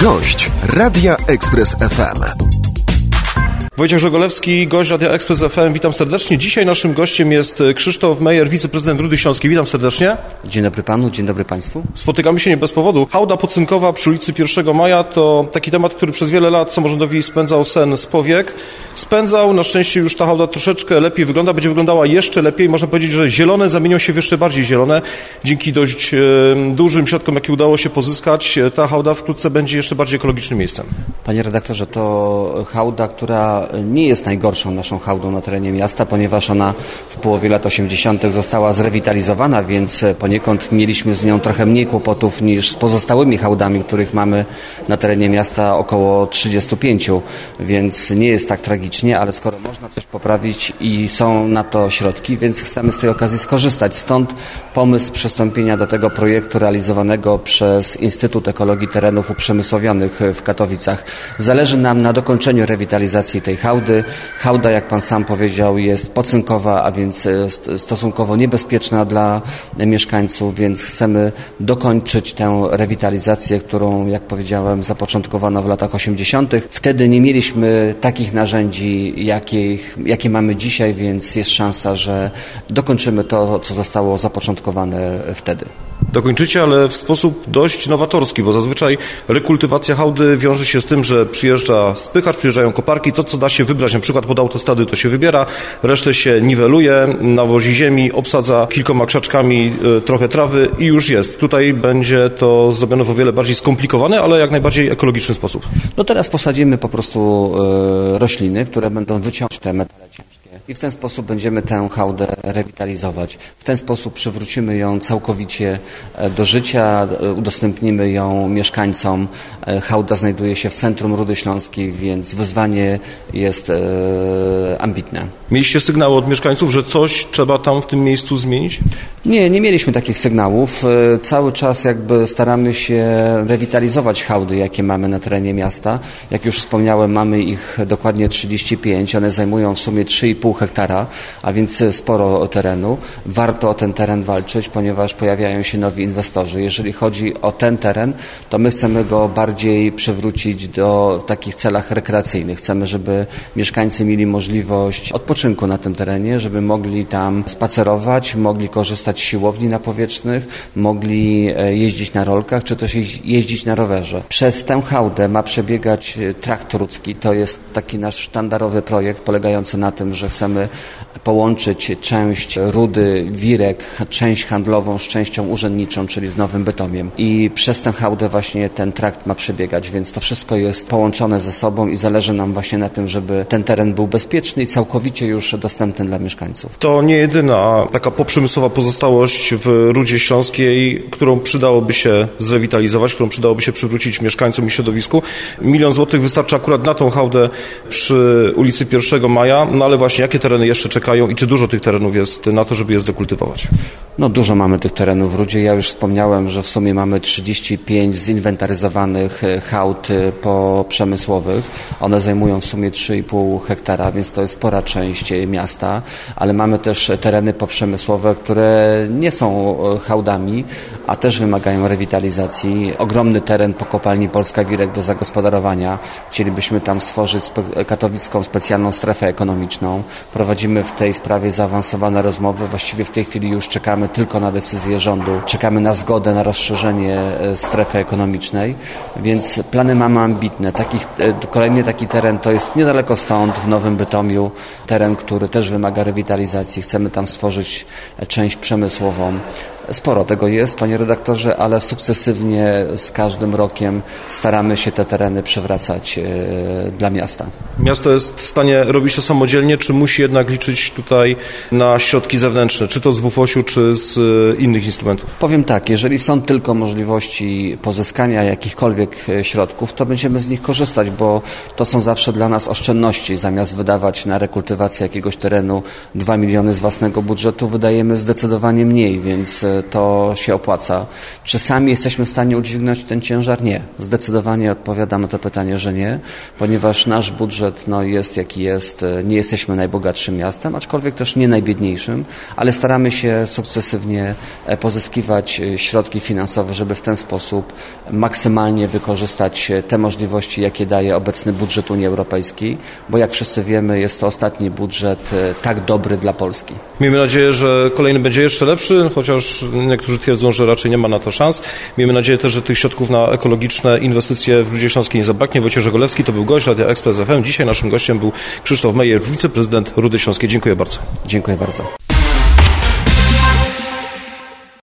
Gość Radia Express FM. Wojciech Żegolewski, gość Radia Express FM. Witam serdecznie. Dzisiaj naszym gościem jest Krzysztof Mejer, wiceprezydent Rudy Śląskiej. Witam serdecznie. Dzień dobry panu, dzień dobry państwu. Spotykamy się nie bez powodu. Hałda pocynkowa przy ulicy 1 Maja to taki temat, który przez wiele lat samorządowi spędzał sen z powiek. Spędzał, na szczęście już ta hałda troszeczkę lepiej wygląda, będzie wyglądała jeszcze lepiej. Można powiedzieć, że zielone zamienią się w jeszcze bardziej zielone. Dzięki dość dużym środkom, jakie udało się pozyskać, ta hałda wkrótce będzie jeszcze bardziej ekologicznym miejscem. Panie redaktorze, to hałda, która nie jest najgorszą naszą hałdą na terenie miasta, ponieważ ona w połowie lat 80. została zrewitalizowana, więc poniekąd mieliśmy z nią trochę mniej kłopotów niż z pozostałymi hałdami, których mamy na terenie miasta około 35, więc nie jest tak tragicznie, ale skoro można coś poprawić i są na to środki, więc chcemy z tej okazji skorzystać. Stąd pomysł przystąpienia do tego projektu realizowanego przez Instytut Ekologii Terenów Uprzemysłowionych w Katowicach. Zależy nam na dokończeniu rewitalizacji tej hałdy. Hałda, jak pan sam powiedział, jest pocynkowa, a więc stosunkowo niebezpieczna dla mieszkańców, więc chcemy dokończyć tę rewitalizację, którą, jak powiedziałem, zapoczątkowano w latach 80. Wtedy nie mieliśmy takich narzędzi, jakie mamy dzisiaj, więc jest szansa, że dokończymy to, co zostało zapoczątkowane wtedy. Dokończycie, ale w sposób dość nowatorski, bo zazwyczaj rekultywacja hałdy wiąże się z tym, że przyjeżdża spychacz, przyjeżdżają koparki, to co da się wybrać, na przykład pod autostrady to się wybiera, resztę się niweluje, nawozi ziemi, obsadza kilkoma krzaczkami trochę trawy i już jest. Tutaj będzie to zrobione w o wiele bardziej skomplikowane, ale jak najbardziej ekologiczny sposób. No teraz posadzimy po prostu rośliny, które będą wyciągać te metale ciężkie. I w ten sposób będziemy tę hałdę rewitalizować. W ten sposób przywrócimy ją całkowicie do życia, udostępnimy ją mieszkańcom. Hałda znajduje się w centrum Rudy Śląskiej, więc wyzwanie jest ambitne. Mieliście sygnały od mieszkańców, że coś trzeba tam w tym miejscu zmienić? Nie mieliśmy takich sygnałów. Cały czas jakby staramy się rewitalizować hałdy, jakie mamy na terenie miasta. Jak już wspomniałem, mamy ich dokładnie 35. One zajmują w sumie 3,5 hektara, a więc sporo terenu. Warto o ten teren walczyć, ponieważ pojawiają się nowi inwestorzy. Jeżeli chodzi o ten teren, to my chcemy go bardziej przywrócić do takich celach rekreacyjnych. Chcemy, żeby mieszkańcy mieli możliwość odpoczynku na tym terenie, żeby mogli tam spacerować, mogli korzystać z siłowni napowietrznych, mogli jeździć na rolkach, czy też jeździć na rowerze. Przez tę hałdę ma przebiegać trakt rudzki. To jest taki nasz sztandarowy projekt polegający na tym, że chcemy połączyć część Rudy, Wirek, część handlową z częścią urzędniczą, czyli z Nowym Bytomiem. I przez tę hałdę właśnie ten trakt ma przebiegać, więc to wszystko jest połączone ze sobą i zależy nam właśnie na tym, żeby ten teren był bezpieczny i całkowicie już dostępny dla mieszkańców. To nie jedyna taka poprzemysłowa pozostałość w Rudzie Śląskiej, którą przydałoby się zrewitalizować, którą przydałoby się przywrócić mieszkańcom i środowisku. 1 000 000 złotych wystarczy akurat na tą hałdę przy ulicy 1 Maja, no ale właśnie jakie tereny jeszcze czekają i czy dużo tych terenów jest na to, żeby je zdekultywować? No dużo mamy tych terenów w Rudzie. Ja już wspomniałem, że w sumie mamy 35 zinwentaryzowanych hałd poprzemysłowych. One zajmują w sumie 3,5 hektara, więc to jest spora część miasta, ale mamy też tereny poprzemysłowe, które nie są hałdami, a też wymagają rewitalizacji. Ogromny teren po kopalni Polska Wirek do zagospodarowania. Chcielibyśmy tam stworzyć katowicką specjalną strefę ekonomiczną. Prowadzimy w tej sprawie zaawansowane rozmowy. Właściwie w tej chwili już czekamy tylko na decyzję rządu. Czekamy na zgodę na rozszerzenie strefy ekonomicznej, więc plany mamy ambitne. Kolejny taki teren to jest niedaleko stąd, w Nowym Bytomiu, teren, który też wymaga rewitalizacji. Chcemy tam stworzyć część przemysłową. Sporo tego jest, panie redaktorze, ale sukcesywnie z każdym rokiem staramy się te tereny przywracać dla miasta. Miasto jest w stanie robić to samodzielnie, czy musi jednak liczyć tutaj na środki zewnętrzne, czy to z WFOŚ-u, czy z innych instrumentów? Powiem tak, jeżeli są tylko możliwości pozyskania jakichkolwiek środków, to będziemy z nich korzystać, bo to są zawsze dla nas oszczędności. Zamiast wydawać na rekultywację jakiegoś terenu 2 miliony z własnego budżetu, wydajemy zdecydowanie mniej, więc to się opłaca. Czy sami jesteśmy w stanie udźwignąć ten ciężar? Nie. Zdecydowanie odpowiadam na to pytanie, że nie, ponieważ nasz budżet jest jaki jest. Nie jesteśmy najbogatszym miastem, aczkolwiek też nie najbiedniejszym, ale staramy się sukcesywnie pozyskiwać środki finansowe, żeby w ten sposób maksymalnie wykorzystać te możliwości, jakie daje obecny budżet Unii Europejskiej, bo jak wszyscy wiemy, jest to ostatni budżet tak dobry dla Polski. Miejmy nadzieję, że kolejny będzie jeszcze lepszy, chociaż niektórzy twierdzą, że raczej nie ma na to szans. Miejmy nadzieję też, że tych środków na ekologiczne inwestycje w Rudzie Śląskiej nie zabraknie. Wojciech Żegolewski to był gość Radia Express FM. Dzisiaj naszym gościem był Krzysztof Mejer, wiceprezydent Rudy Śląskiej. Dziękuję bardzo. Dziękuję bardzo.